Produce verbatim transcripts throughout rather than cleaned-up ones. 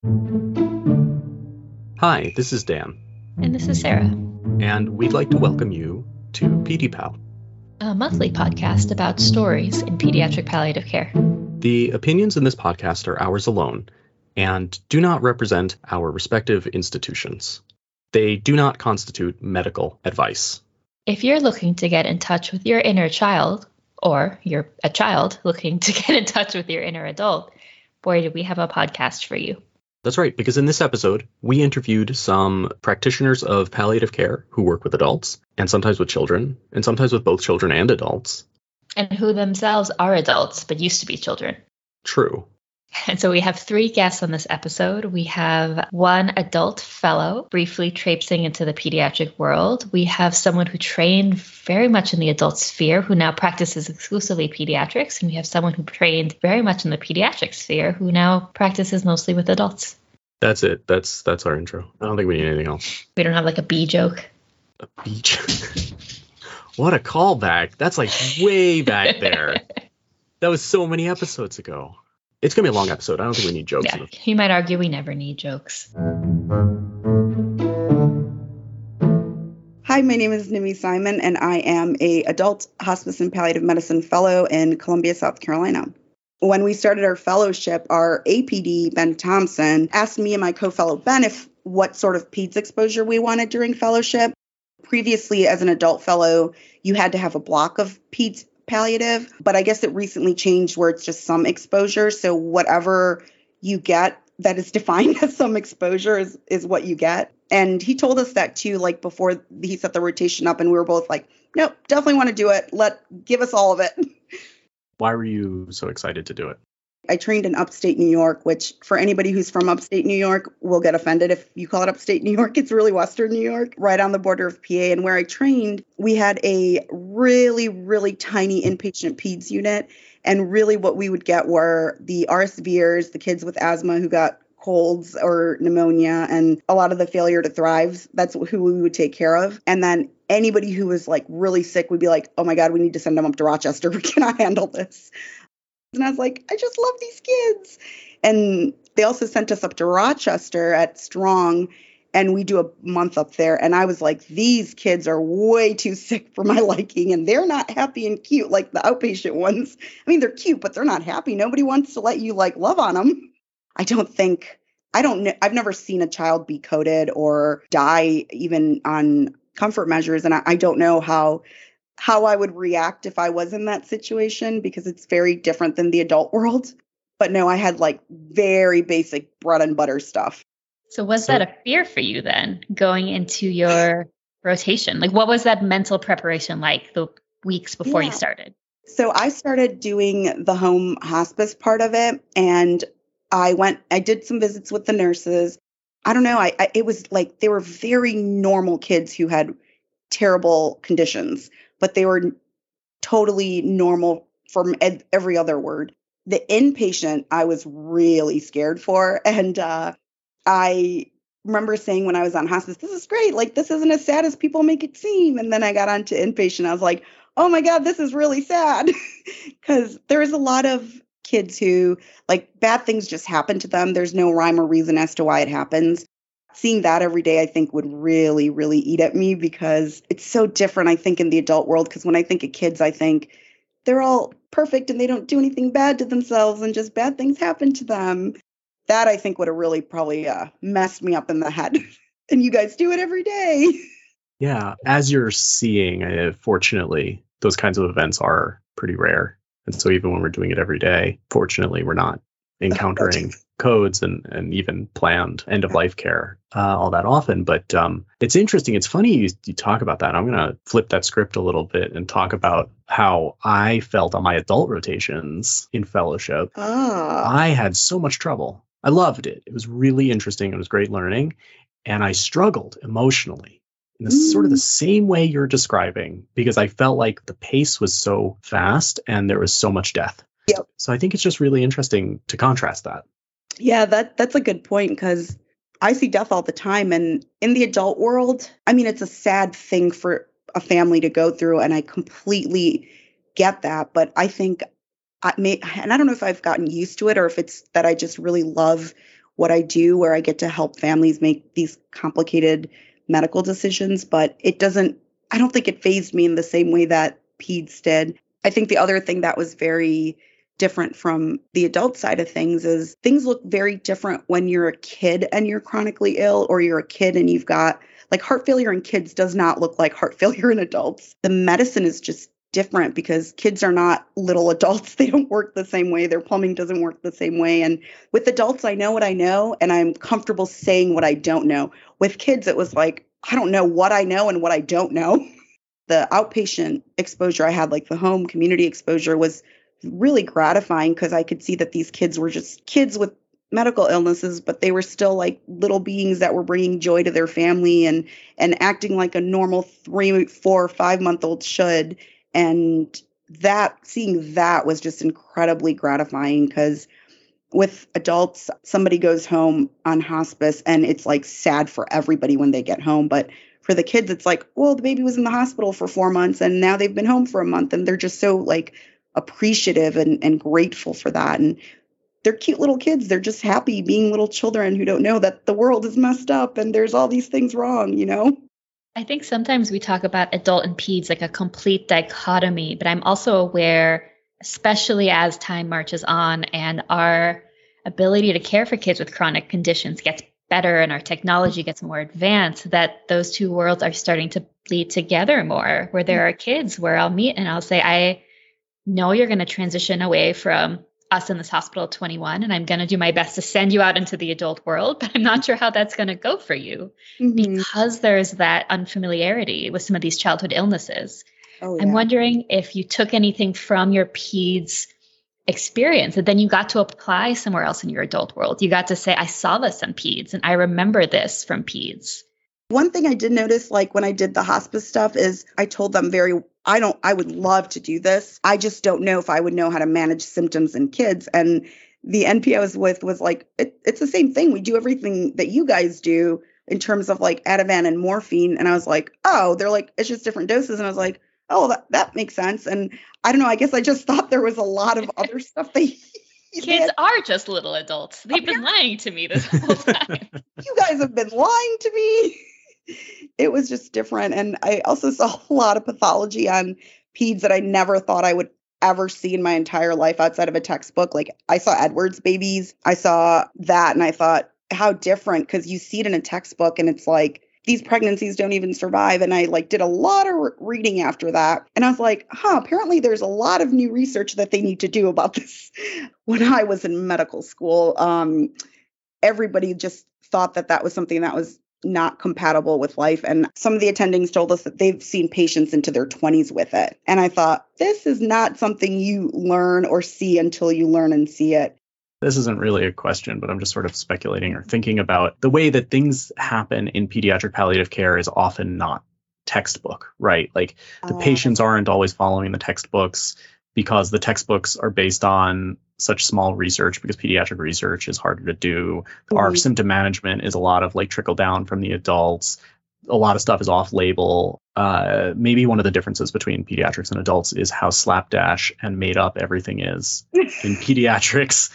Hi, this is Dan. And this is Sarah. And we'd like to welcome you to PediPal, a monthly podcast about stories in pediatric palliative care. The opinions in this podcast are ours alone and do not represent our respective institutions. They do not constitute medical advice. If you're looking to get in touch with your inner child, or you're a child looking to get in touch with your inner adult, boy, do we have a podcast for you. That's right, because in this episode, we interviewed some practitioners of palliative care who work with adults, and sometimes with children, and sometimes with both children and adults. And who themselves are adults, but used to be children. True. And so we have three guests on this episode. We have one adult fellow briefly traipsing into the pediatric world. We have someone who trained very much in the adult sphere who now practices exclusively pediatrics. And we have someone who trained very much in the pediatric sphere who now practices mostly with adults. That's it. That's that's our intro. I don't think we need anything else. We don't have like a B joke. A B joke? What a callback. That's like way back there. That was so many episodes ago. It's going to be a long episode. I don't think we need jokes. Yeah, you might argue we never need jokes. Hi, my name is Nimi Simon, and I am a adult hospice and palliative medicine fellow in Columbia, South Carolina. When we started our fellowship, our A P D, Ben Thompson, asked me and my co-fellow Ben if what sort of peds exposure we wanted during fellowship. Previously, as an adult fellow, you had to have a block of peds palliative, but I guess it recently changed where it's just some exposure. So whatever you get that is defined as some exposure is, is what you get. And he told us that too, like before he set the rotation up, and we were both like, nope, definitely want to do it. Let give us all of it. Why were you so excited to do it? I trained in upstate New York, which for anybody who's from upstate New York will get offended if you call it upstate New York. It's really Western New York, right on the border of P A. And where I trained, we had a really, really tiny inpatient peds unit. And really what we would get were the R S Vers, the kids with asthma who got colds or pneumonia, and a lot of the failure to thrive. That's who we would take care of. And then anybody who was like really sick would be like, oh my God, we need to send them up to Rochester. We cannot handle this. And I was like, I just love these kids. And they also sent us up to Rochester at Strong, and we do a month up there. And I was like, these kids are way too sick for my liking, and they're not happy and cute like the outpatient ones. I mean, they're cute, but they're not happy. Nobody wants to let you like love on them. I don't think, I don't know, I've never seen a child be coded or die even on comfort measures. And I, I don't know how how I would react if I was in that situation, because it's very different than the adult world. But no, I had like very basic bread and butter stuff. So was so, that a fear for you then going into your rotation? Like what was that mental preparation like the weeks before yeah. you started? So I started doing the home hospice part of it, and I went, I did some visits with the nurses. I don't know. I, I it was like they were very normal kids who had terrible conditions, but they were totally normal from ed- every other word. The inpatient, I was really scared for. And uh, I remember saying when I was on hospice, this is great. Like, this isn't as sad as people make it seem. And then I got onto inpatient. I was like, oh my God, this is really sad. Because there's a lot of kids who, like, bad things just happen to them. There's no rhyme or reason as to why it happens. Seeing that every day, I think, would really, really eat at me, because it's so different, I think, in the adult world. Because when I think of kids, I think they're all perfect and they don't do anything bad to themselves and just bad things happen to them. That, I think, would have really probably uh, messed me up in the head. And you guys do it every day. Yeah. As you're seeing, uh, fortunately, those kinds of events are pretty rare. And so even when we're doing it every day, fortunately, we're not encountering codes and, and even planned end-of-life care uh, all that often. But um, it's interesting. It's funny you, you talk about that. I'm going to flip that script a little bit and talk about how I felt on my adult rotations in fellowship. Oh. I had so much trouble. I loved it. It was really interesting. It was great learning. And I struggled emotionally in the mm. sort of the same way you're describing, because I felt like the pace was so fast and there was so much death. Yep. So I think it's just really interesting to contrast that. Yeah, that that's a good point, because I see death all the time. And in the adult world, I mean, it's a sad thing for a family to go through. And I completely get that. But I think I may, and I don't know if I've gotten used to it or if it's that I just really love what I do, where I get to help families make these complicated medical decisions, but it doesn't, I don't think it fazed me in the same way that peds did. I think the other thing that was very different from the adult side of things is things look very different when you're a kid and you're chronically ill, or you're a kid and you've got, like, heart failure in kids does not look like heart failure in adults. The medicine is just different because kids are not little adults. They don't work the same way. Their plumbing doesn't work the same way. And with adults, I know what I know, and I'm comfortable saying what I don't know. With kids, it was like, I don't know what I know and what I don't know. The outpatient exposure I had, like the home community exposure, was really gratifying because I could see that these kids were just kids with medical illnesses, but they were still like little beings that were bringing joy to their family and and acting like a normal three, four, five month old should. And that, seeing that was just incredibly gratifying, because with adults, somebody goes home on hospice and it's like sad for everybody when they get home. But for the kids, it's like, well, the baby was in the hospital for four months and now they've been home for a month, and they're just so like appreciative and, and grateful for that. And they're cute little kids. They're just happy being little children who don't know that the world is messed up and there's all these things wrong, you know? I think sometimes we talk about adult and peds like a complete dichotomy, but I'm also aware, especially as time marches on and our ability to care for kids with chronic conditions gets better and our technology gets more advanced, that those two worlds are starting to bleed together more, where there are kids where I'll meet and I'll say, I know you're going to transition away from us in this hospital at twenty-one, and I'm going to do my best to send you out into the adult world, but I'm not sure how that's going to go for you mm-hmm. because there's that unfamiliarity with some of these childhood illnesses. Oh, yeah. I'm wondering if you took anything from your peds experience and then you got to apply somewhere else in your adult world. You got to say, I saw this in peds and I remember this from peds. One thing I did notice, like when I did the hospice stuff, is I told them very, I don't, I would love to do this. I just don't know if I would know how to manage symptoms in kids. And the N P I was with was like, it, it's the same thing. We do everything that you guys do in terms of like Ativan and morphine. And I was like, oh, they're like, it's just different doses. And I was like, oh, that, that makes sense. And I don't know, I guess I just thought there was a lot of other stuff they Kids are just little adults. They've been lying to me this whole time. You guys have been lying to me. It was just different. And I also saw a lot of pathology on peds that I never thought I would ever see in my entire life outside of a textbook. Like I saw Edwards babies. I saw that and I thought, how different, because you see it in a textbook and it's like, these pregnancies don't even survive. And I like did a lot of re- reading after that. And I was like, huh, apparently there's a lot of new research that they need to do about this. When I was in medical school, um, everybody just thought that that was something that was not compatible with life. And some of the attendings told us that they've seen patients into their twenties with it. And I thought, this is not something you learn or see until you learn and see it. This isn't really a question, but I'm just sort of speculating or thinking about the way that things happen in pediatric palliative care is often not textbook, right? Like the uh, patients aren't always following the textbooks because the textbooks are based on such small research, because pediatric research is harder to do. Mm-hmm. Our symptom management is a lot of like trickle down from the adults. A lot of stuff is off label. Uh, maybe one of the differences between pediatrics and adults is how slapdash and made up everything is in pediatrics.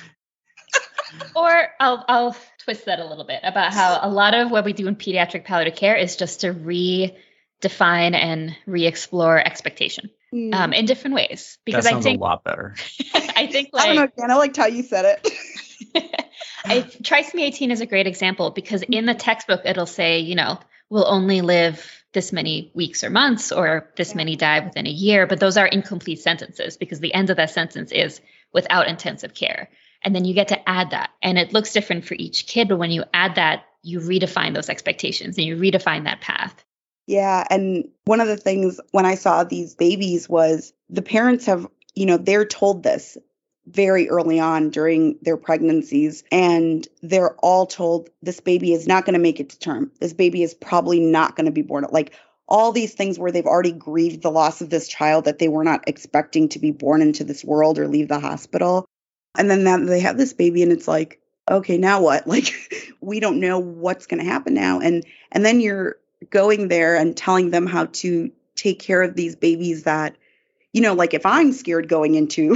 Or I'll, I'll twist that a little bit about how a lot of what we do in pediatric palliative care is just to redefine and re-explore expectation mm. um, in different ways. Because that sounds I think a lot better. I think like I don't know, Dan, I liked how you said it. I, trisomy eighteen is a great example because in the textbook it'll say, you know, we'll only live this many weeks or months, or this yeah. many die within a year. But those are incomplete sentences because the end of that sentence is without intensive care. And then you get to add that. And it looks different for each kid. But when you add that, you redefine those expectations and you redefine that path. Yeah. And one of the things when I saw these babies was the parents have, you know, they're told this very early on during their pregnancies. And they're all told this baby is not going to make it to term. This baby is probably not going to be born. Like all these things where they've already grieved the loss of this child that they were not expecting to be born into this world or leave the hospital. And then that they have this baby and it's like, okay, now what? Like, we don't know what's going to happen now. And and then you're going there and telling them how to take care of these babies that, you know, like if I'm scared going into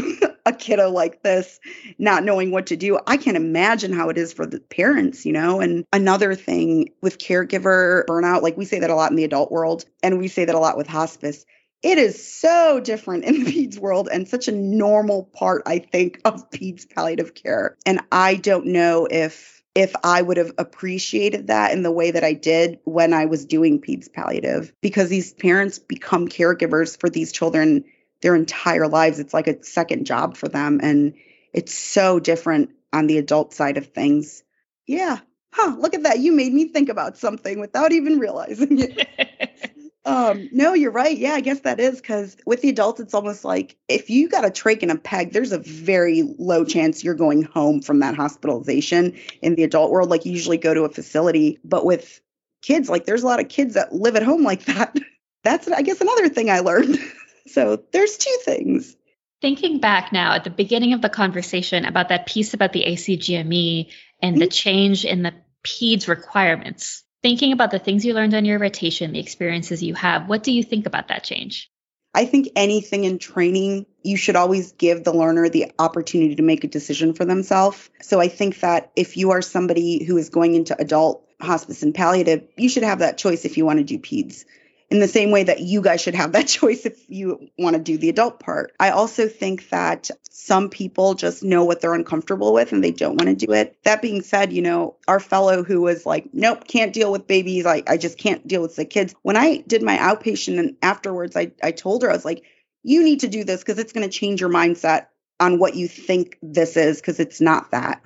a kiddo like this, not knowing what to do. I can't imagine how it is for the parents, you know? And another thing with caregiver burnout, like we say that a lot in the adult world, and we say that a lot with hospice. It is so different in the peds world and such a normal part, I think, of peds palliative care. And I don't know if if I would have appreciated that in the way that I did when I was doing peds palliative, because these parents become caregivers for these children their entire lives. It's like a second job for them. And it's so different on the adult side of things. Yeah. Huh. Look at that. You made me think about something without even realizing it. Um, no, you're right. Yeah, I guess that is, because with the adults, it's almost like if you got a trach and a peg, there's a very low chance you're going home from that hospitalization. In the adult world, like you usually go to a facility, but with kids, like there's a lot of kids that live at home like that. That's, I guess, another thing I learned. So there's two things. Thinking back now at the beginning of the conversation about that piece about the A C G M E and mm-hmm. the change in the peds requirements, thinking about the things you learned on your rotation, the experiences you have, what do you think about that change? I think anything in training, you should always give the learner the opportunity to make a decision for themselves. So I think that if you are somebody who is going into adult hospice and palliative, you should have that choice if you want to do peds. In the same way that you guys should have that choice if you want to do the adult part. I also think that some people just know what they're uncomfortable with and they don't want to do it. That being said, you know, our fellow who was like, nope, can't deal with babies. I, I just can't deal with the kids. When I did my outpatient and afterwards, I, I told her, I was like, you need to do this because it's going to change your mindset on what you think this is, because it's not that.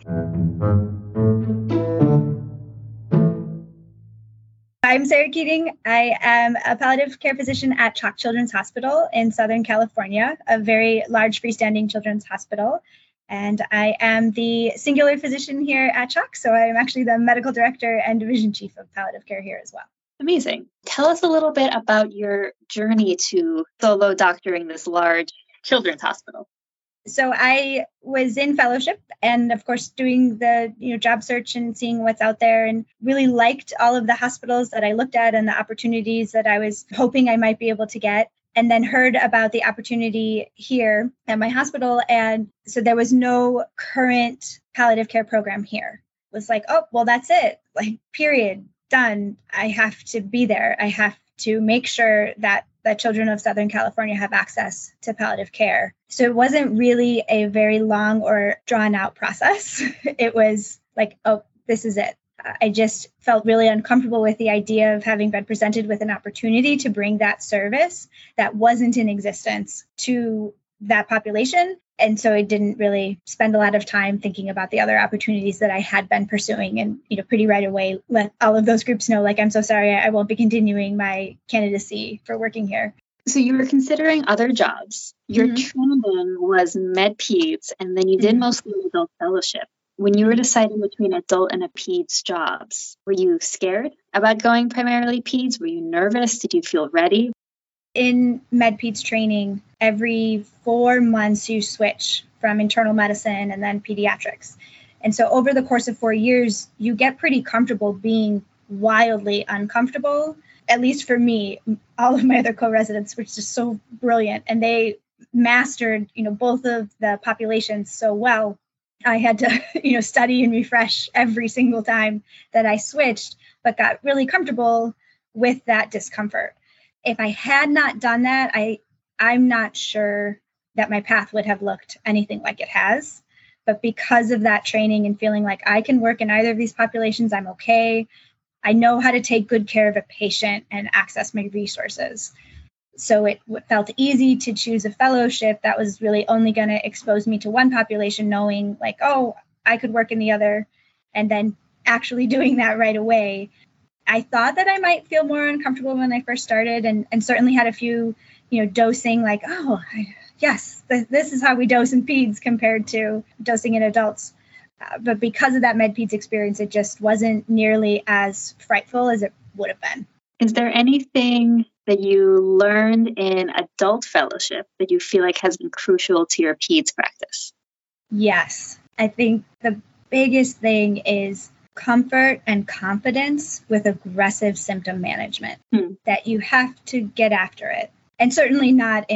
I'm Sarah Keating. I am a palliative care physician at Chalk Children's Hospital in Southern California, a very large freestanding children's hospital. And I am the singular physician here at Chalk, so I am actually the medical director and division chief of palliative care here as well. Amazing. Tell us a little bit about your journey to solo doctoring this large children's hospital. So I was in fellowship and, of course, doing the you know job search and seeing what's out there, and really liked all of the hospitals that I looked at and the opportunities that I was hoping I might be able to get. And then heard about the opportunity here at my hospital. And so there was no current palliative care program here. It was like, oh, well, that's it. Like, period, done. I have to be there. I have to make sure that the children of Southern California have access to palliative care. So it wasn't really a very long or drawn out process. It was like, oh, this is it. I just felt really uncomfortable with the idea of having been presented with an opportunity to bring that service that wasn't in existence to that population. And so I didn't really spend a lot of time thinking about the other opportunities that I had been pursuing, and, you know, pretty right away let all of those groups know, like, I'm so sorry, I won't be continuing my candidacy for working here. So you were considering other jobs. Your mm-hmm. training was med peds, and then you did mm-hmm. mostly adult fellowship. When you were deciding between adult and a peds jobs, were you scared about going primarily peds? Were you nervous? Did you feel ready? In med peds training, every four months you switch from internal medicine and then pediatrics. And so over the course of four years, you get pretty comfortable being wildly uncomfortable. At least for me, all of my other co-residents were just so brilliant, and they mastered, you know, both of the populations so well. I had to, you know, study and refresh every single time that I switched, but got really comfortable with that discomfort. If I had not done that, I, I'm not sure that my path would have looked anything like it has. But because of that training and feeling like I can work in either of these populations, I'm okay. I know how to take good care of a patient and access my resources. So it felt easy to choose a fellowship that was really only going to expose me to one population, knowing like, oh, I could work in the other, and then actually doing that right away. I thought that I might feel more uncomfortable when I first started, and, and certainly had a few, you know, dosing like, oh, I, yes, th- this is how we dose in peds compared to dosing in adults. Uh, but because of that med peds experience, it just wasn't nearly as frightful as it would have been. Is there anything that you learned in adult fellowship that you feel like has been crucial to your peds practice? Yes. I think the biggest thing is comfort and confidence with aggressive symptom management, hmm. that you have to get after it. And certainly not in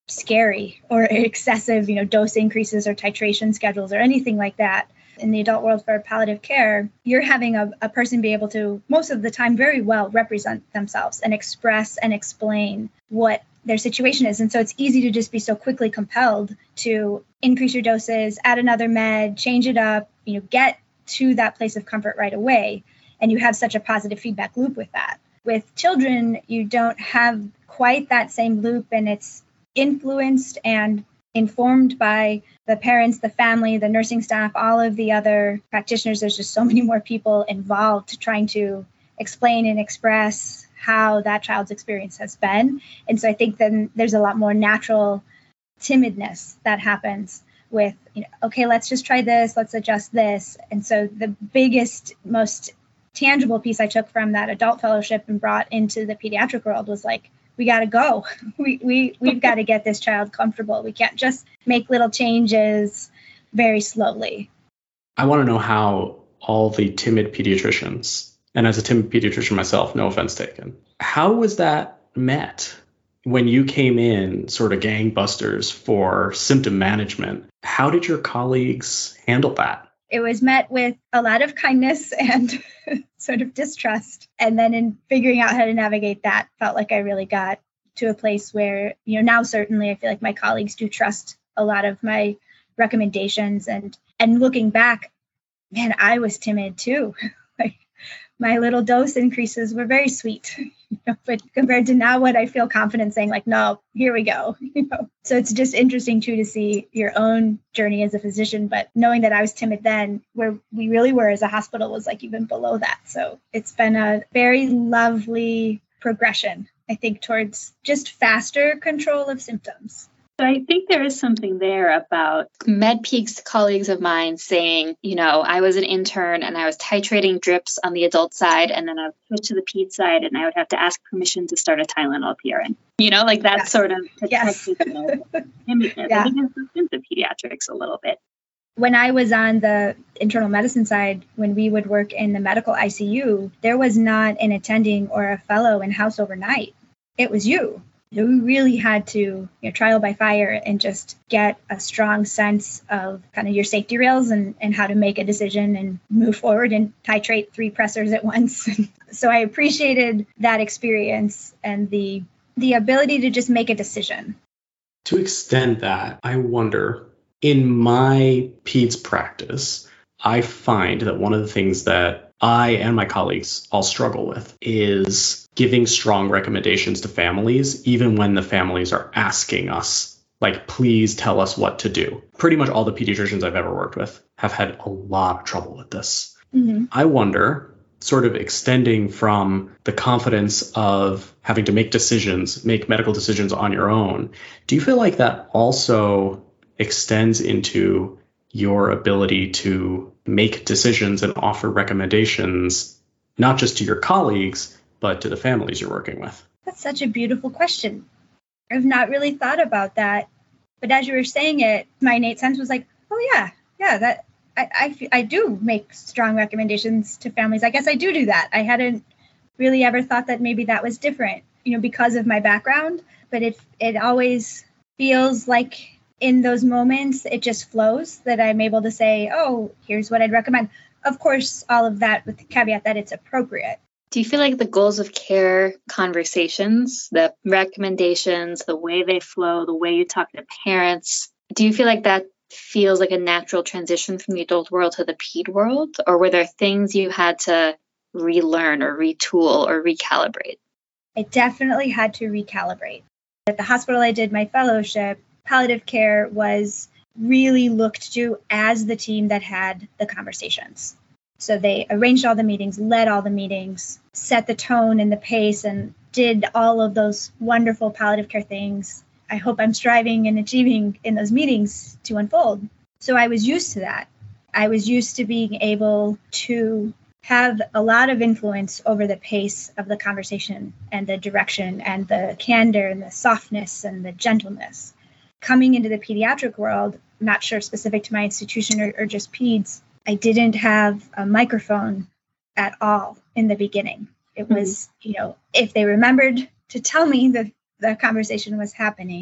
scary or excessive, you know, dose increases or titration schedules or anything like that. In the adult world for palliative care, you're having a, a person be able to, most of the time, very well represent themselves and express and explain what their situation is. And so it's easy to just be so quickly compelled to increase your doses, add another med, change it up, you know, get to that place of comfort right away. And you have such a positive feedback loop with that. With children, you don't have quite that same loop, and it's influenced and informed by the parents, the family, the nursing staff, all of the other practitioners. There's just so many more people involved trying to explain and express how that child's experience has been. And so I think then there's a lot more natural timidness that happens with, you know, okay, let's just try this, let's adjust this. And so the biggest, most tangible piece I took from that adult fellowship and brought into the pediatric world was like, we got to go. We, we, we've got to get this child comfortable. We can't just make little changes very slowly. I want to know how all the timid pediatricians, and as a timid pediatrician myself, no offense taken, how was that met when you came in sort of gangbusters for symptom management? How did your colleagues handle that? It was met with a lot of kindness and sort of distrust. And then in figuring out how to navigate that, felt like I really got to a place where, you know, now certainly I feel like my colleagues do trust a lot of my recommendations. And and looking back, man, I was timid too. Like my little dose increases were very sweet, you know, but compared to now, what I feel confident saying, like, no, here we go. You know, so it's just interesting too to see your own journey as a physician, but knowing that I was timid then, where we really were as a hospital was like even below that. So it's been a very lovely progression, I think, towards just faster control of symptoms. So I think there is something there about MedPeaks colleagues of mine saying, you know, I was an intern and I was titrating drips on the adult side, and then I would switch to the ped side and I would have to ask permission to start a Tylenol P R N. You know, like that yes. sort of yes. you know, image. Yeah. I think it's into pediatrics a little bit. When I was on the internal medicine side, when we would work in the medical I C U, there was not an attending or a fellow in house overnight. It was you. We really had to, you know, trial by fire and just get a strong sense of kind of your safety rails and, and how to make a decision and move forward and titrate three pressors at once. So I appreciated that experience and the the ability to just make a decision. To extend that, I wonder, in my peds practice, I find that one of the things that I and my colleagues all struggle with is giving strong recommendations to families, even when the families are asking us, like, please tell us what to do. Pretty much all the pediatricians I've ever worked with have had a lot of trouble with this. Mm-hmm. I wonder, sort of extending from the confidence of having to make decisions, make medical decisions on your own, do you feel like that also extends into your ability to make decisions and offer recommendations, not just to your colleagues, but to the families you're working with? That's such a beautiful question. I've not really thought about that. But as you were saying it, my innate sense was like, oh, yeah, yeah, that I, I, I do make strong recommendations to families. I guess I do do that. I hadn't really ever thought that maybe that was different, you know, because of my background. But it, it always feels like in those moments, it just flows that I'm able to say, oh, here's what I'd recommend. Of course, all of that with the caveat that it's appropriate. Do you feel like the goals of care conversations, the recommendations, the way they flow, the way you talk to parents, do you feel like that feels like a natural transition from the adult world to the ped world? Or were there things you had to relearn or retool or recalibrate? I definitely had to recalibrate. At the hospital I did my fellowship, palliative care was really looked to as the team that had the conversations. So they arranged all the meetings, led all the meetings, set the tone and the pace, and did all of those wonderful palliative care things I hope I'm striving and achieving in those meetings to unfold. So I was used to that. I was used to being able to have a lot of influence over the pace of the conversation and the direction and the candor and the softness and the gentleness. Coming into the pediatric world, not sure specific to my institution or, or just peds, I didn't have a microphone at all in the beginning. It was, mm-hmm. you know, if they remembered to tell me that the conversation was happening,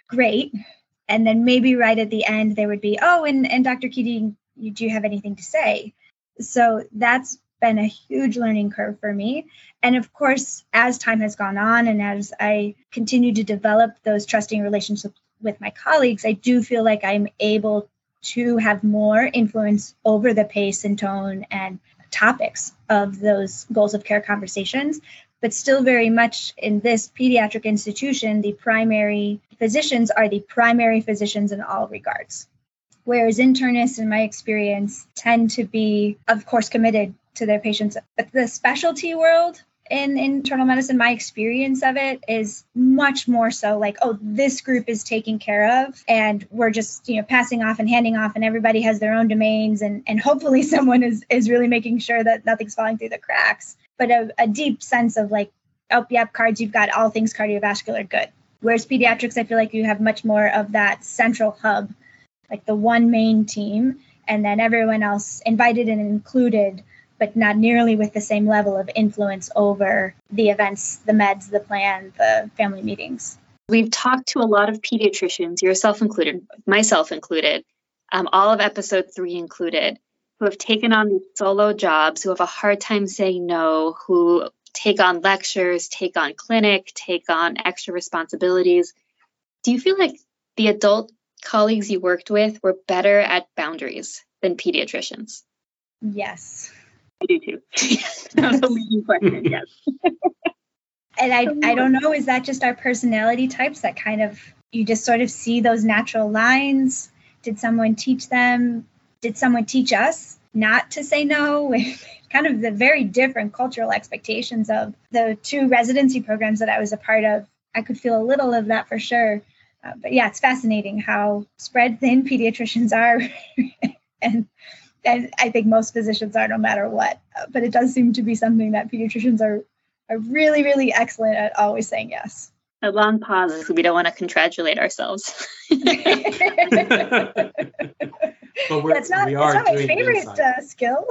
great. And then maybe right at the end, there would be, oh, and, and Doctor Keating, you, do you have anything to say? So that's been a huge learning curve for me. And of course, as time has gone on and as I continue to develop those trusting relationships with my colleagues, I do feel like I'm able to have more influence over the pace and tone and topics of those goals of care conversations. But still very much in this pediatric institution, the primary physicians are the primary physicians in all regards. Whereas internists, in my experience, tend to be, of course, committed to their patients. But the specialty world in internal medicine, my experience of it is much more so like, oh, this group is taken care of and we're just, you know, passing off and handing off and everybody has their own domains and, and hopefully someone is, is really making sure that nothing's falling through the cracks. But a, a deep sense of like, oh, yep, cards, you've got all things cardiovascular, good. Whereas pediatrics, I feel like you have much more of that central hub, like the one main team, and then everyone else invited and included, but not nearly with the same level of influence over the events, the meds, the plan, the family meetings. We've talked to a lot of pediatricians, yourself included, myself included, um, all of episode three included, who have taken on these solo jobs, who have a hard time saying no, who take on lectures, take on clinic, take on extra responsibilities. Do you feel like the adult colleagues you worked with were better at boundaries than pediatricians? Yes. I do too. That was a leading question, yes. And I, I don't know, is that just our personality types that kind of, you just sort of see those natural lines? Did someone teach them? Did someone teach us not to say no? Kind of the very different cultural expectations of the two residency programs that I was a part of. I could feel a little of that for sure. Uh, but yeah, it's fascinating how spread thin pediatricians are. and and I think most physicians are no matter what. Uh, but it does seem to be something that pediatricians are, are really, really excellent at always saying yes. A long pause. We don't want to congratulate ourselves. But we're, That's not, we that's are not my favorite uh, skill.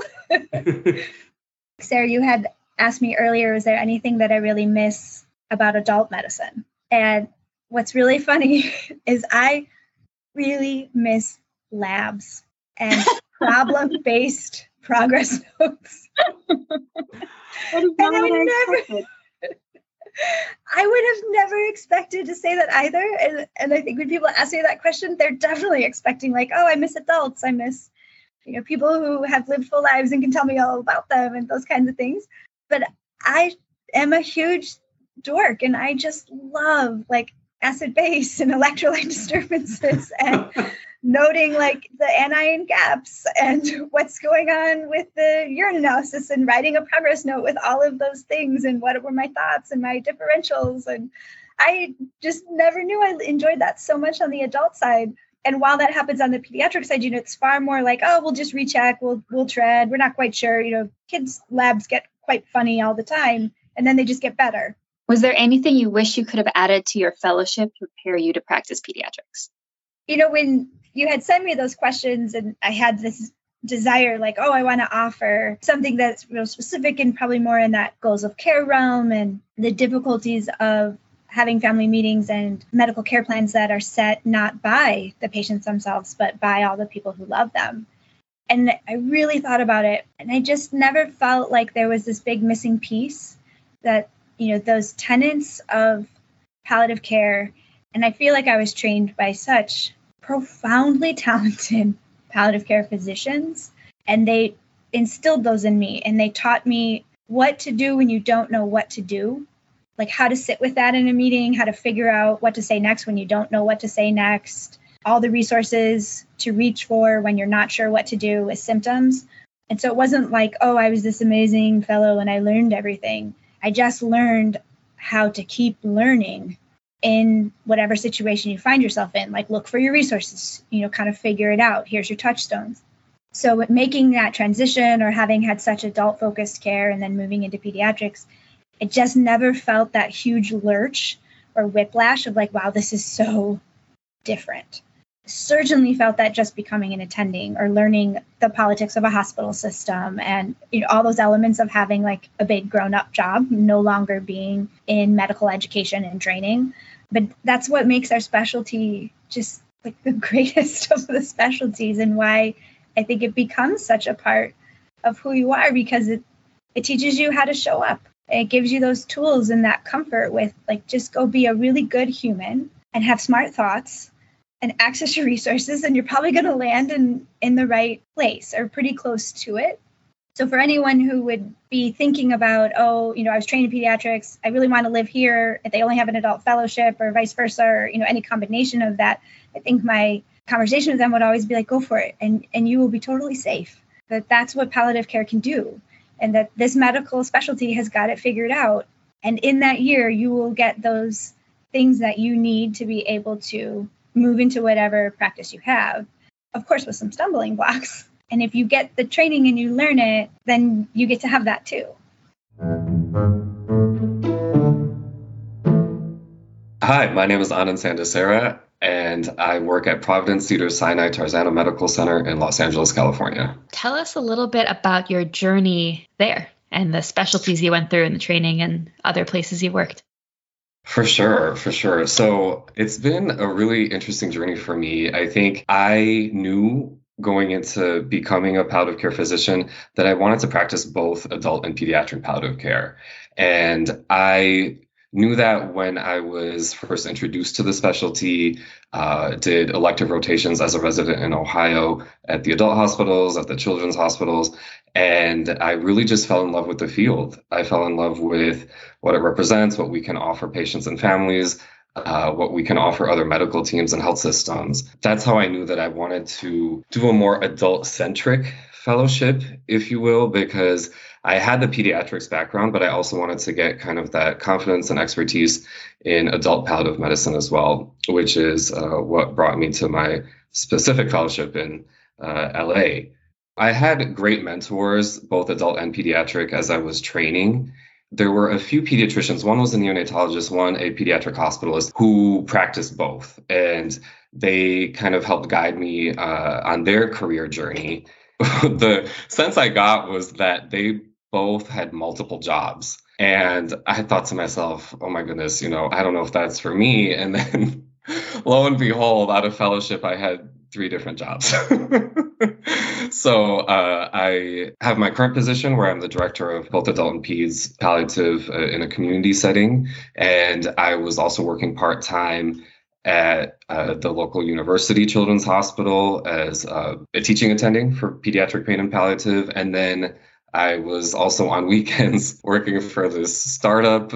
Sarah, you had asked me earlier, is there anything that I really miss about adult medicine? And what's really funny is I really miss labs and problem-based progress notes. And I would never, I would have never expected to say that either. And, and I think when people ask me that question, they're definitely expecting like, oh, I miss adults. I miss, you know, people who have lived full lives and can tell me all about them and those kinds of things. But I am a huge dork and I just love like acid base and electrolyte disturbances and noting like the anion gaps and what's going on with the urine analysis and writing a progress note with all of those things and what were my thoughts and my differentials. And I just never knew I enjoyed that so much on the adult side. And while that happens on the pediatric side, you know, it's far more like, oh, we'll just recheck, we'll we'll tread. We're not quite sure. You know, kids' labs get quite funny all the time and then they just get better. Was there anything you wish you could have added to your fellowship to prepare you to practice pediatrics? You know, when you had sent me those questions and I had this desire, like, oh, I want to offer something that's real specific and probably more in that goals of care realm and the difficulties of having family meetings and medical care plans that are set not by the patients themselves, but by all the people who love them. And I really thought about it. And I just never felt like there was this big missing piece that, you know, those tenets of palliative care. And I feel like I was trained by such profoundly talented palliative care physicians, and they instilled those in me, and they taught me what to do when you don't know what to do, like how to sit with that in a meeting, how to figure out what to say next when you don't know what to say next, all the resources to reach for when you're not sure what to do with symptoms. And so it wasn't like, oh, I was this amazing fellow and I learned everything. I just learned how to keep learning in whatever situation you find yourself in, like look for your resources, you know, kind of figure it out. Here's your touchstones. So making that transition or having had such adult focused care and then moving into pediatrics, it just never felt that huge lurch or whiplash of like, wow, this is so different. Certainly felt that just becoming an attending or learning the politics of a hospital system and, you know, all those elements of having like a big grown up job, no longer being in medical education and training. But that's what makes our specialty just like the greatest of the specialties, and why I think it becomes such a part of who you are, because it, it teaches you how to show up. It gives you those tools and that comfort with like, just go be a really good human and have smart thoughts and access your resources, and you're probably going to land in, in the right place or pretty close to it. So for anyone who would be thinking about, oh, you know, I was trained in pediatrics, I really want to live here, if they only have an adult fellowship or vice versa, or, you know, any combination of that, I think my conversation with them would always be like, go for it. And, and you will be totally safe. That that's what palliative care can do. And that this medical specialty has got it figured out. And in that year, you will get those things that you need to be able to move into whatever practice you have, of course, with some stumbling blocks. And if you get the training and you learn it, then you get to have that too. Hi, my name is Anand Sandasera, and I work at Providence Cedars-Sinai Tarzana Medical Center in Los Angeles, California. Tell us a little bit about your journey there and the specialties you went through and the training and other places you worked. For sure, for sure. So it's been a really interesting journey for me. I think I knew going into becoming a palliative care physician that I wanted to practice both adult and pediatric palliative care. And I knew that when I was first introduced to the specialty, uh, did elective rotations as a resident in Ohio at the adult hospitals, at the children's hospitals, and I really just fell in love with the field. I fell in love with what it represents, what we can offer patients and families, uh, what we can offer other medical teams and health systems. That's how I knew that I wanted to do a more adult-centric fellowship, if you will, because I had the pediatrics background, but I also wanted to get kind of that confidence and expertise in adult palliative medicine as well, which is uh, what brought me to my specific fellowship in uh, L A. I had great mentors, both adult and pediatric, as I was training. There were a few pediatricians, one was a neonatologist, one a pediatric hospitalist, who practiced both. And they kind of helped guide me uh, on their career journey. The sense I got was that they both had multiple jobs. And I thought to myself, oh my goodness, you know, I don't know if that's for me. And then lo and behold, out of fellowship, I had three different jobs. So uh, I have my current position where I'm the director of both adult and peds palliative uh, in a community setting. And I was also working part-time at uh, the local university children's hospital as uh, a teaching attending for pediatric pain and palliative. And then I was also on weekends working for this startup,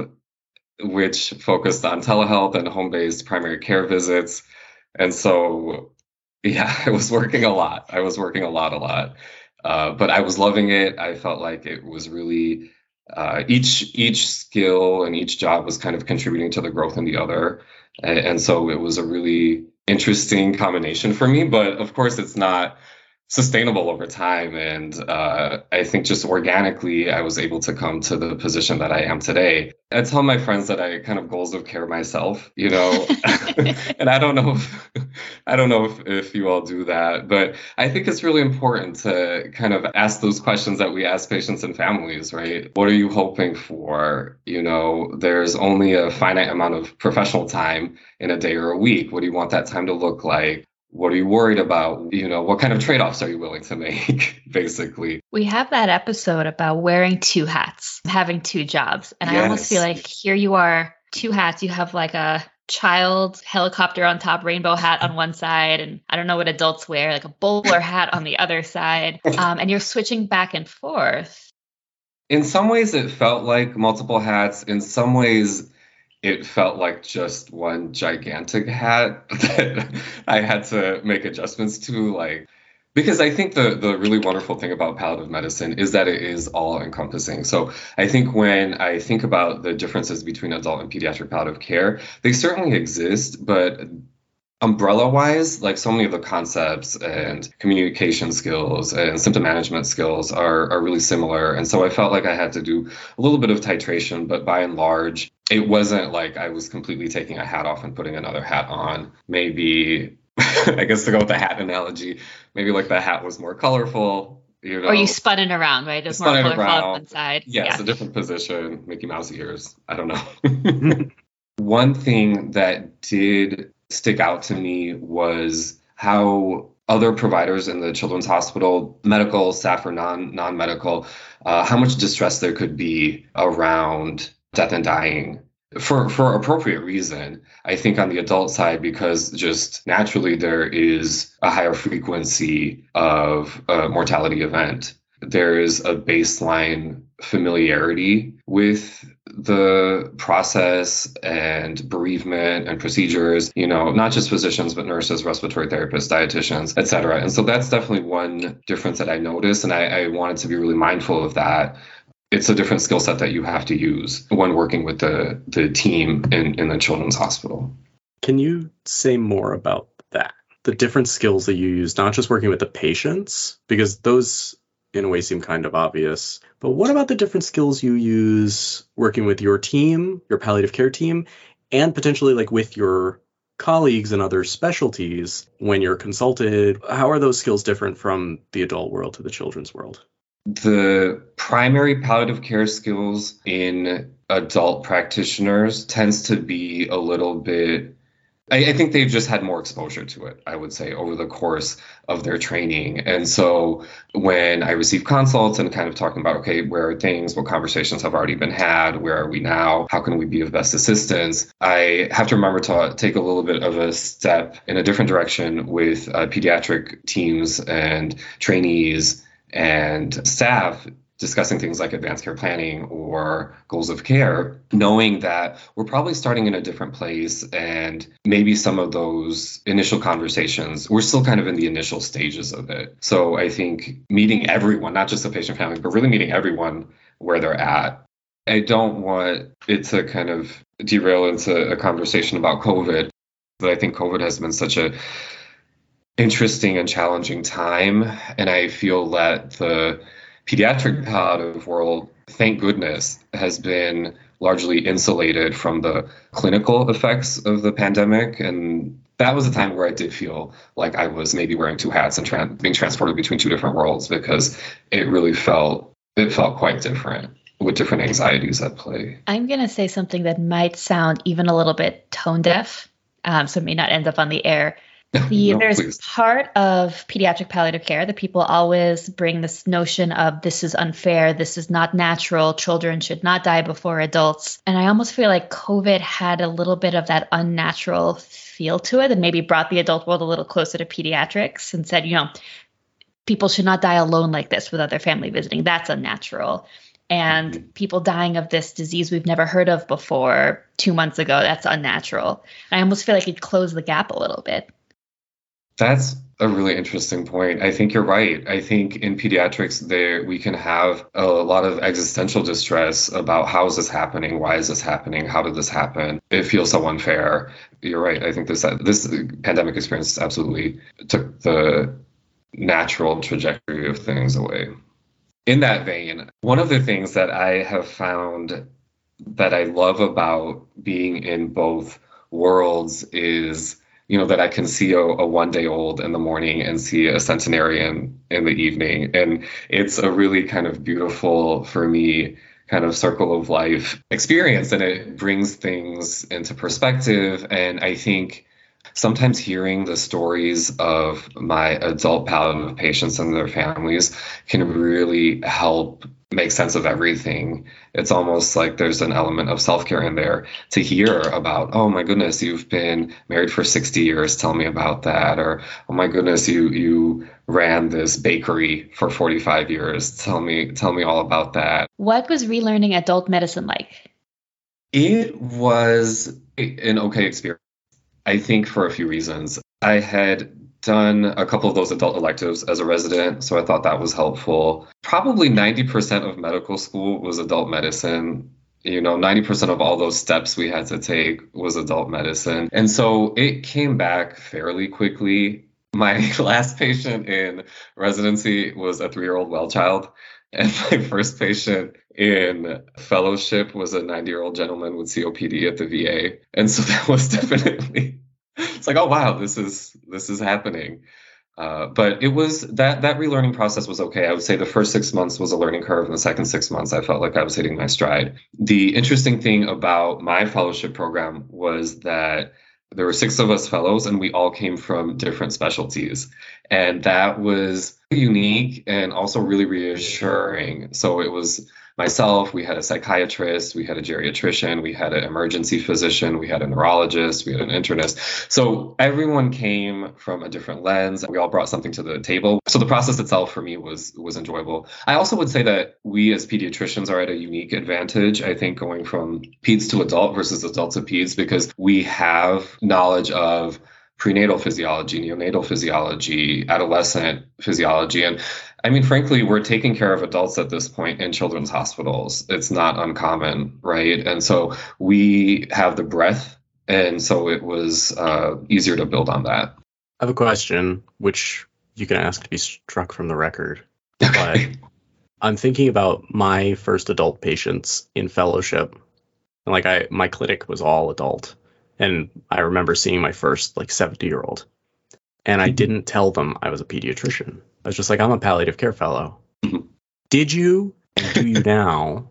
which focused on telehealth and home-based primary care visits. And so, yeah, I was working a lot. I was working a lot, a lot. Uh, but I was loving it. I felt like it was really, uh, each each skill and each job was kind of contributing to the growth in the other. And, and so it was a really interesting combination for me. But of course, it's not sustainable over time. And uh, I think just organically, I was able to come to the position that I am today. I tell my friends that I kind of goals of care myself, you know, and I don't know if, I don't know if, if you all do that, but I think it's really important to kind of ask those questions that we ask patients and families, right? What are you hoping for? You know, there's only a finite amount of professional time in a day or a week. What do you want that time to look like? What are you worried about? You know, what kind of trade-offs are you willing to make, basically? We have that episode about wearing two hats, having two jobs. And yes. I almost feel like here you are, two hats. You have like a child helicopter on top, rainbow hat on one side. And I don't know what adults wear, like a bowler hat on the other side. Um, and you're switching back and forth. In some ways, it felt like multiple hats. In some ways, it felt like just one gigantic hat that I had to make adjustments to, like, because I think the the really wonderful thing about palliative medicine is that it is all encompassing. So I think when I think about the differences between adult and pediatric palliative care, they certainly exist, but umbrella wise, like so many of the concepts and communication skills and symptom management skills are, are really similar. And so I felt like I had to do a little bit of titration, but by and large, it wasn't like I was completely taking a hat off and putting another hat on. Maybe, I guess to go with the hat analogy, maybe like the hat was more colorful, you know. Or you spun it around, right? It was more colorful on one side. Yes, yeah. A different position, Mickey Mouse ears. I don't know. one thing that did stick out to me was how other providers in the children's hospital, medical staff or non non-medical, uh, how much distress there could be around death and dying for for appropriate reason. I think on the adult side, because just naturally there is a higher frequency of a mortality event. There is a baseline familiarity with the process and bereavement and procedures, you know, not just physicians, but nurses, respiratory therapists, dietitians, et cetera. And so that's definitely one difference that I noticed. And I, I wanted to be really mindful of that. It's a different skill set that you have to use when working with the, the team in, in the children's hospital. Can you say more about that? The different skills that you use, not just working with the patients, because those in a way seem kind of obvious. But what about the different skills you use working with your team, your palliative care team, and potentially like with your colleagues and other specialties when you're consulted? How are those skills different from the adult world to the children's world? The primary palliative care skills in adult practitioners tends to be a little bit, I, I think they've just had more exposure to it, I would say, over the course of their training. And so when I receive consults and kind of talking about, okay, where are things, what conversations have already been had, where are we now, how can we be of best assistance, I have to remember to take a little bit of a step in a different direction with uh, pediatric teams and trainees and staff discussing things like advanced care planning or goals of care, knowing that we're probably starting in a different place and maybe some of those initial conversations, we're still kind of in the initial stages of it. So I think meeting everyone, not just the patient family, but really meeting everyone where they're at. I don't want it to kind of derail into a conversation about COVID, but I think COVID has been such a interesting and challenging time. And I feel that the pediatric palliative world, thank goodness, has been largely insulated from the clinical effects of the pandemic. And that was a time where I did feel like I was maybe wearing two hats and tra- being transported between two different worlds, because it really felt, it felt quite different with different anxieties at play. I'm going to say something that might sound even a little bit tone deaf, um, so it may not end up on the air. The, No, there's please. part of pediatric palliative care that people always bring this notion of this is unfair, this is not natural, children should not die before adults. And I almost feel like COVID had a little bit of that unnatural feel to it and maybe brought the adult world a little closer to pediatrics and said, you know, people should not die alone like this without their family visiting. That's unnatural. And mm-hmm. people dying of this disease we've never heard of before two months ago, that's unnatural. And I almost feel like it closed the gap a little bit. That's a really interesting point. I think you're right. I think in pediatrics, there we can have a lot of existential distress about how is this happening? Why is this happening? How did this happen? It feels so unfair. You're right. I think this this pandemic experience absolutely took the natural trajectory of things away. In that vein, one of the things that I have found that I love about being in both worlds is, you know, that I can see a, a one-day-old in the morning and see a centenarian in the evening. And it's a really kind of beautiful, for me, kind of circle of life experience. And it brings things into perspective. And I think sometimes hearing the stories of my adult palliative patients and their families can really help make sense of everything. It's almost like there's an element of self-care in there to hear about, oh my goodness, you've been married for sixty years, tell me about that. Or, oh my goodness, you you ran this bakery for forty-five years. Tell me, tell me all about that. What was relearning adult medicine like? It was an okay experience, I think, for a few reasons. I had done a couple of those adult electives as a resident, so I thought that was helpful. Probably ninety percent of medical school was adult medicine. You know, ninety percent of all those steps we had to take was adult medicine. And so it came back fairly quickly. My last patient in residency was a three-year-old well child. And my first patient in fellowship was a ninety-year-old gentleman with C O P D at the V A. And so that was definitely, it's like, oh, wow, this is this is happening. Uh, but it was that that relearning process was okay. I would say the first six months was a learning curve, and the second six months I felt like I was hitting my stride. The interesting thing about my fellowship program was that there were six of us fellows, and we all came from different specialties, and that was unique and also really reassuring. So it was myself, we had a psychiatrist, we had a geriatrician, we had an emergency physician, we had a neurologist, we had an internist. So everyone came from a different lens. We all brought something to the table. So the process itself for me was was enjoyable. I also would say that we as pediatricians are at a unique advantage, I think, going from peds to adult versus adult to peds, because we have knowledge of prenatal physiology, neonatal physiology, adolescent physiology. And I mean, frankly, we're taking care of adults at this point in children's hospitals. It's not uncommon, right? And so we have the breadth. And so it was uh, easier to build on that. I have a question, which you can ask to be struck from the record. Okay. But I'm thinking about my first adult patients in fellowship. And like I, my clinic was all adult. And I remember seeing my first like seventy year old, and I didn't tell them I was a pediatrician. I was just like, I'm a palliative care fellow. Mhm. Did you, and do you now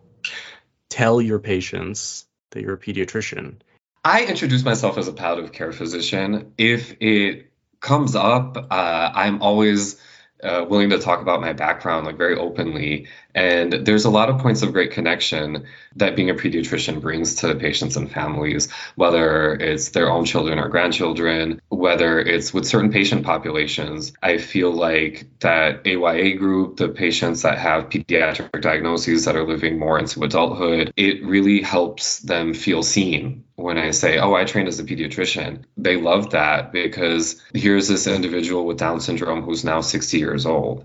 tell your patients that you're a pediatrician? I introduce myself as a palliative care physician. If it comes up, uh, I'm always uh, willing to talk about my background, like very openly. And there's a lot of points of great connection that being a pediatrician brings to patients and families, whether it's their own children or grandchildren, whether it's with certain patient populations. I feel like that A Y A group, the patients that have pediatric diagnoses that are living more into adulthood, it really helps them feel seen. When I say, oh, I trained as a pediatrician, they love that, because here's this individual with Down syndrome who's now sixty years old.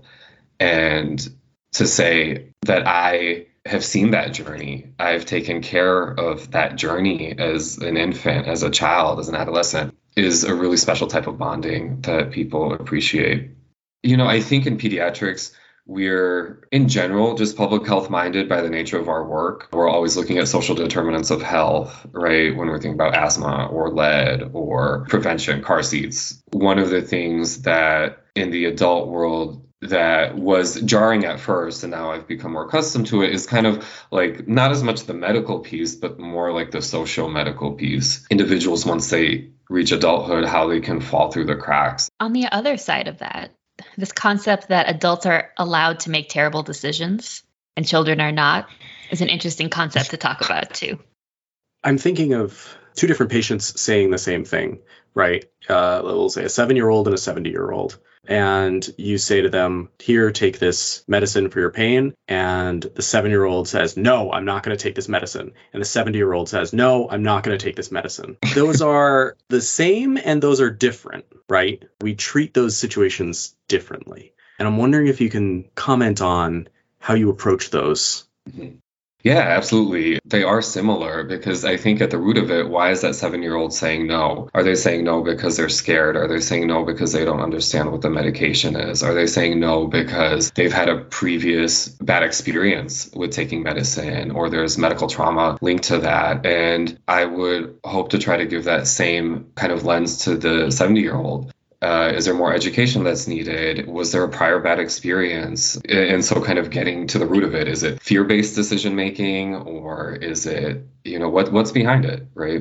And to say that I have seen that journey, I've taken care of that journey as an infant, as a child, as an adolescent, is a really special type of bonding that people appreciate. You know, I think in pediatrics, we're in general just public health minded by the nature of our work. We're always looking at social determinants of health, right? When we're thinking about asthma or lead or prevention, car seats. One of the things that in the adult world that was jarring at first, and now I've become more accustomed to it, is kind of like not as much the medical piece, but more like the socio-medical piece. Individuals, once they reach adulthood, how they can fall through the cracks. On the other side of that, this concept that adults are allowed to make terrible decisions and children are not is an interesting concept to talk about too. I'm thinking of two different patients saying the same thing, right? Uh, we'll say a seven-year-old and a seventy-year-old. And you say to them, here, take this medicine for your pain. And the seven-year-old says, no, I'm not going to take this medicine. And the seventy-year-old says, no, I'm not going to take this medicine. Those are the same and those are different, right? We treat those situations differently. And I'm wondering if you can comment on how you approach those. Mm-hmm. Yeah, absolutely. They are similar, because I think at the root of it, why is that seven-year-old saying no? Are they saying no because they're scared? Are they saying no because they don't understand what the medication is? Are they saying no because they've had a previous bad experience with taking medicine, or there's medical trauma linked to that? And I would hope to try to give that same kind of lens to the seventy-year-old. Uh, is there more education that's needed? Was there a prior bad experience? And so kind of getting to the root of it. Is it fear-based decision making, or is it, you know, what what's behind it, right?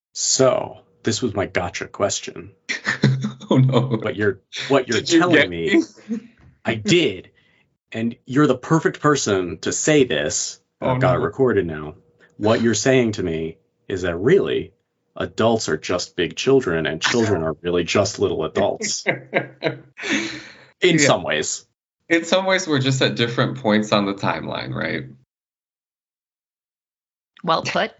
So this was my gotcha question. Oh no. But you're what you're Did you telling get me, I did. And you're the perfect person to say this. Oh, I've got it no. recorded now. What you're saying to me is that really adults are just big children and children are really just little adults. In Yeah. some ways. In some ways, we're just at different points on the timeline, right? Well put.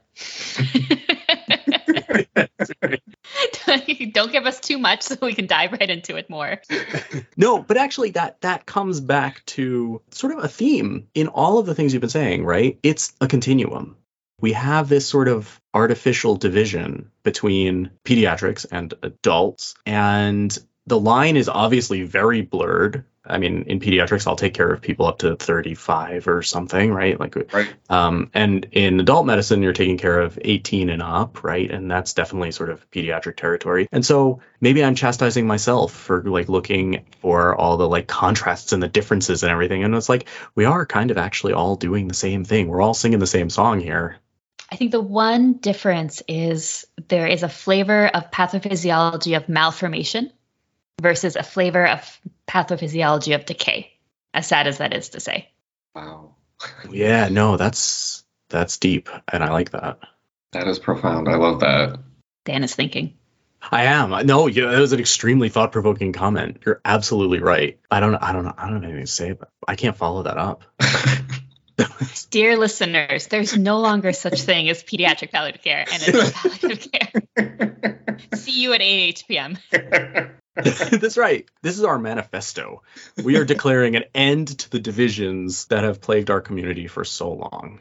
Don't give us too much so we can dive right into it more. No, but actually that that comes back to sort of a theme in all of the things you've been saying, right? It's a continuum. We have this sort of artificial division between pediatrics and adults, and the line is obviously very blurred. I mean, in pediatrics, I'll take care of people up to thirty-five or something, right? Like, right. Um, and in adult medicine, you're taking care of eighteen and up, right? And that's definitely sort of pediatric territory. And so maybe I'm chastising myself for like looking for all the like contrasts and the differences and everything. And it's like, we are kind of actually all doing the same thing. We're all singing the same song here. I think the one difference is there is a flavor of pathophysiology of malformation versus a flavor of pathophysiology of decay, as sad as that is to say. Wow. Yeah, no, that's that's deep, and I like that. That is profound. I love that. Dan is thinking. I am. No, yeah, that was an extremely thought-provoking comment. You're absolutely right. I don't I don't know. I don't have anything to say, but I can't follow that up. Dear listeners, there's no longer such thing as pediatric palliative care and adult palliative care. See you at eight H p m That's right. This is our manifesto. We are declaring an end to the divisions that have plagued our community for so long.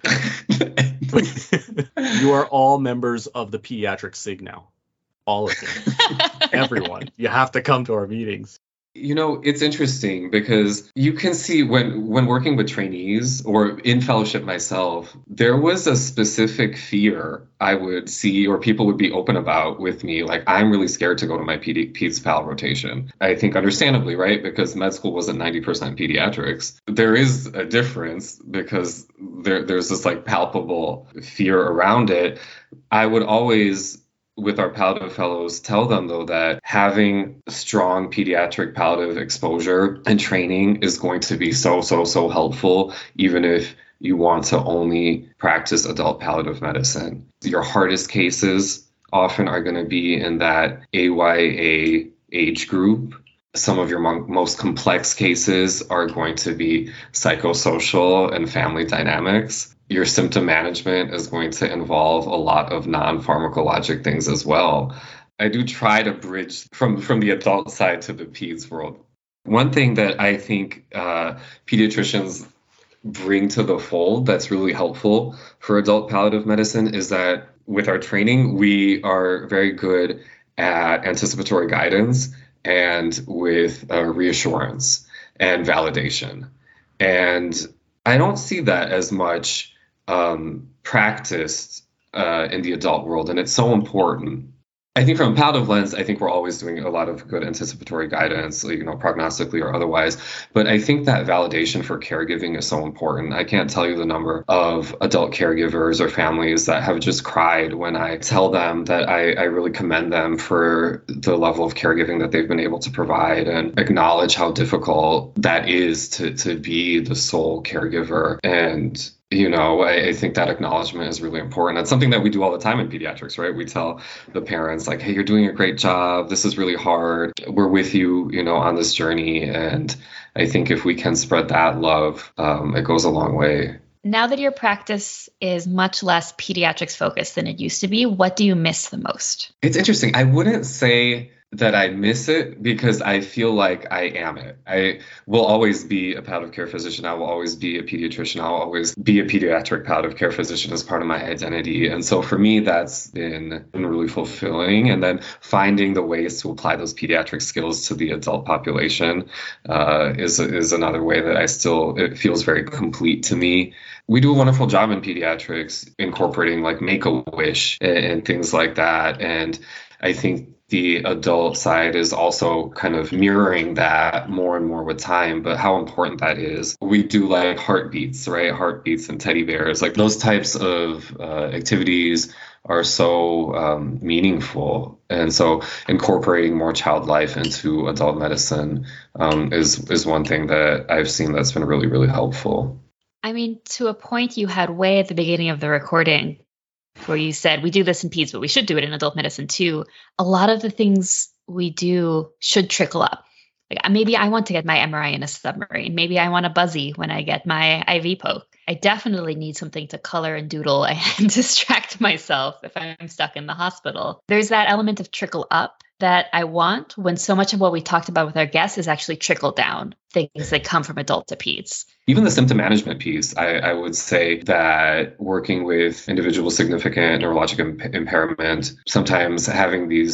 You are all members of the pediatric SIG now. All of you. Everyone. You have to come to our meetings. You know, it's interesting because you can see when when working with trainees or in fellowship myself, there was a specific fear I would see or people would be open about with me. Like, I'm really scared to go to my P D, Peds Pal rotation. I think understandably, right? Because med school wasn't ninety percent pediatrics. There is a difference because there there's this like palpable fear around it. I would always, with our palliative fellows, tell them, though, that having strong pediatric palliative exposure and training is going to be so, so, so helpful, even if you want to only practice adult palliative medicine. Your hardest cases often are going to be in that A Y A age group. Some of your mon- most complex cases are going to be psychosocial and family dynamics. Your symptom management is going to involve a lot of non-pharmacologic things as well. I do try to bridge from, from the adult side to the peds world. One thing that I think uh, pediatricians bring to the fold that's really helpful for adult palliative medicine is that with our training, we are very good at anticipatory guidance and with uh, reassurance and validation. And I don't see that as much um, practiced uh, in the adult world, and it's so important. I think from a palliative lens, I think we're always doing a lot of good anticipatory guidance, you know, prognostically or otherwise. But I think that validation for caregiving is so important. I can't tell you the number of adult caregivers or families that have just cried when I tell them that I, I really commend them for the level of caregiving that they've been able to provide and acknowledge how difficult that is to, to be the sole caregiver. And You know, I, I think that acknowledgement is really important. That's something that we do all the time in pediatrics, right? We tell the parents like, hey, you're doing a great job. This is really hard. We're with you, you know, on this journey. And I think if we can spread that love, um, it goes a long way. Now that your practice is much less pediatrics focused than it used to be, what do you miss the most? It's interesting. I wouldn't say that I miss it because I feel like I am it. I will always be a palliative care physician. I will always be a pediatrician. I'll always be a pediatric palliative care physician as part of my identity. And so for me, that's been, been really fulfilling. And then finding the ways to apply those pediatric skills to the adult population uh, is, is another way that I still, it feels very complete to me. We do a wonderful job in pediatrics incorporating like Make-A-Wish and, and things like that. And I think the adult side is also kind of mirroring that more and more with time, but how important that is. We do like heartbeats, right? Heartbeats and teddy bears, like those types of uh, activities are so um, meaningful. And so incorporating more child life into adult medicine um, is, is one thing that I've seen that's been really, really helpful. I mean, to a point you had way at the beginning of the recording, where you said, we do this in peds, but we should do it in adult medicine too. A lot of the things we do should trickle up. Like maybe I want to get my M R I in a submarine. Maybe I want a buzzy when I get my I V poke. I definitely need something to color and doodle and distract myself if I'm stuck in the hospital. There's that element of trickle up that I want when so much of what we talked about with our guests is actually trickle down, things that come from adult to peds. Even the symptom management piece, I, I would say that working with individuals with significant neurologic imp- impairment, sometimes having these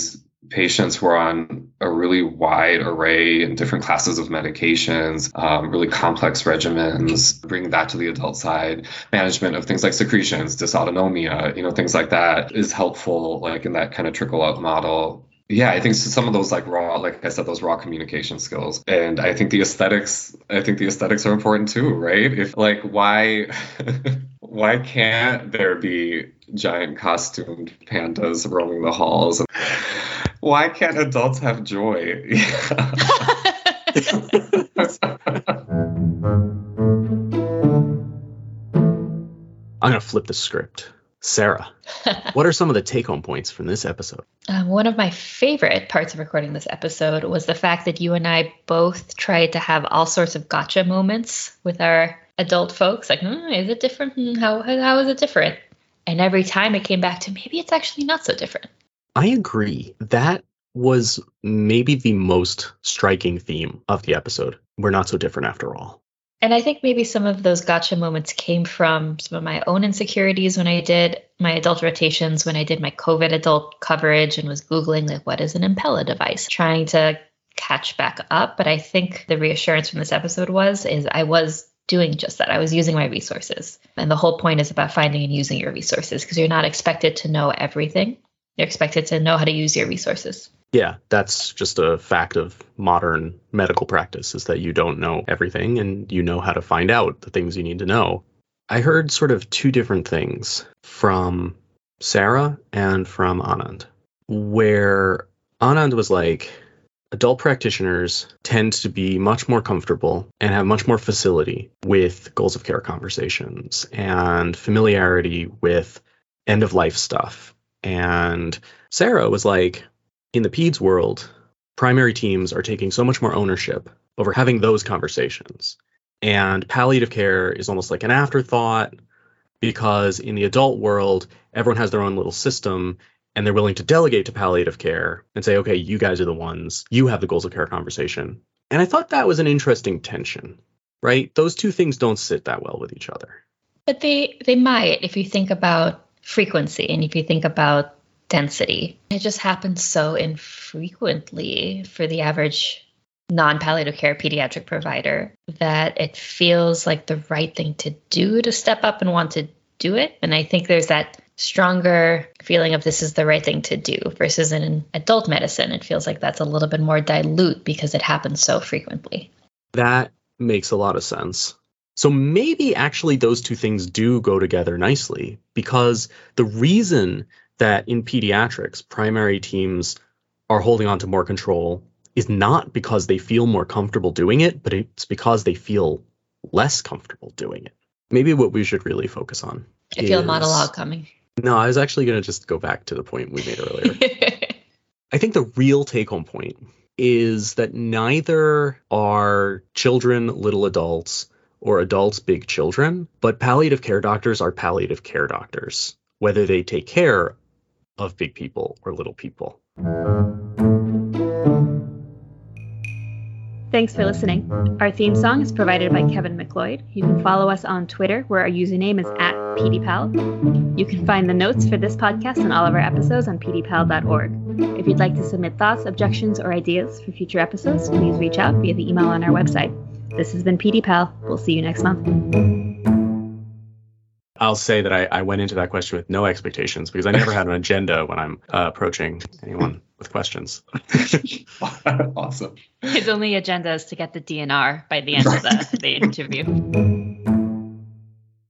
patients who are on a really wide array and different classes of medications, um, really complex regimens, bringing that to the adult side, management of things like secretions, dysautonomia, you know, things like that is helpful, like in that kind of trickle out model. Yeah, I think some of those like raw, like I said, those raw communication skills. And I think the aesthetics, I think the aesthetics are important too, right? If like, why, why can't there be giant costumed pandas roaming the halls? Why can't adults have joy? I'm going to flip the script. Sarah, what are some of the take-home points from this episode? Um, one of my favorite parts of recording this episode was the fact that you and I both tried to have all sorts of gotcha moments with our adult folks. Like, hmm, is it different? Hmm, how, how is it different? And every time it came back to maybe it's actually not so different. I agree. That was maybe the most striking theme of the episode. We're not so different after all. And I think maybe some of those gotcha moments came from some of my own insecurities when I did my adult rotations, when I did my COVID adult coverage and was Googling, like, what is an Impella device? Trying to catch back up. But I think the reassurance from this episode was, is I was doing just that. I was using my resources. And the whole point is about finding and using your resources, because you're not expected to know everything. You're expected to know how to use your resources. Yeah, that's just a fact of modern medical practice, is that you don't know everything and you know how to find out the things you need to know. I heard sort of two different things from Sarah and from Anand, where Anand was like, adult practitioners tend to be much more comfortable and have much more facility with goals of care conversations and familiarity with end of life stuff. And Sarah was like, in the peds world, primary teams are taking so much more ownership over having those conversations. And palliative care is almost like an afterthought, because in the adult world, everyone has their own little system and they're willing to delegate to palliative care and say, okay, you guys are the ones, you have the goals of care conversation. And I thought that was an interesting tension, right? Those two things don't sit that well with each other. But they, they might, if you think about frequency and if you think about density. It just happens so infrequently for the average non-palliative care pediatric provider that it feels like the right thing to do to step up and want to do it. And I think there's that stronger feeling of this is the right thing to do versus in adult medicine. It feels like that's a little bit more dilute because it happens so frequently. That makes a lot of sense. So maybe actually those two things do go together nicely, because the reason that in pediatrics, primary teams are holding on to more control is not because they feel more comfortable doing it, but it's because they feel less comfortable doing it. Maybe what we should really focus on. I feel is... a monologue coming. No, I was actually going to just go back to the point we made earlier. I think the real take-home point is that neither are children little adults or adults big children, but palliative care doctors are palliative care doctors, whether they take care of big people or little people. Thanks for listening. Our theme song is provided by Kevin McLeod. You can follow us on Twitter, where our username is at PDPal. You can find the notes for this podcast and all of our episodes on P D pal dot org. If you'd like to submit thoughts, objections, or ideas for future episodes, please reach out via the email on our website. This has been PDPal. We'll see you next month. I'll say that I, I went into that question with no expectations, because I never had an agenda when I'm uh, approaching anyone with questions. Awesome. His only agenda is to get the D N R by the end of the, the interview.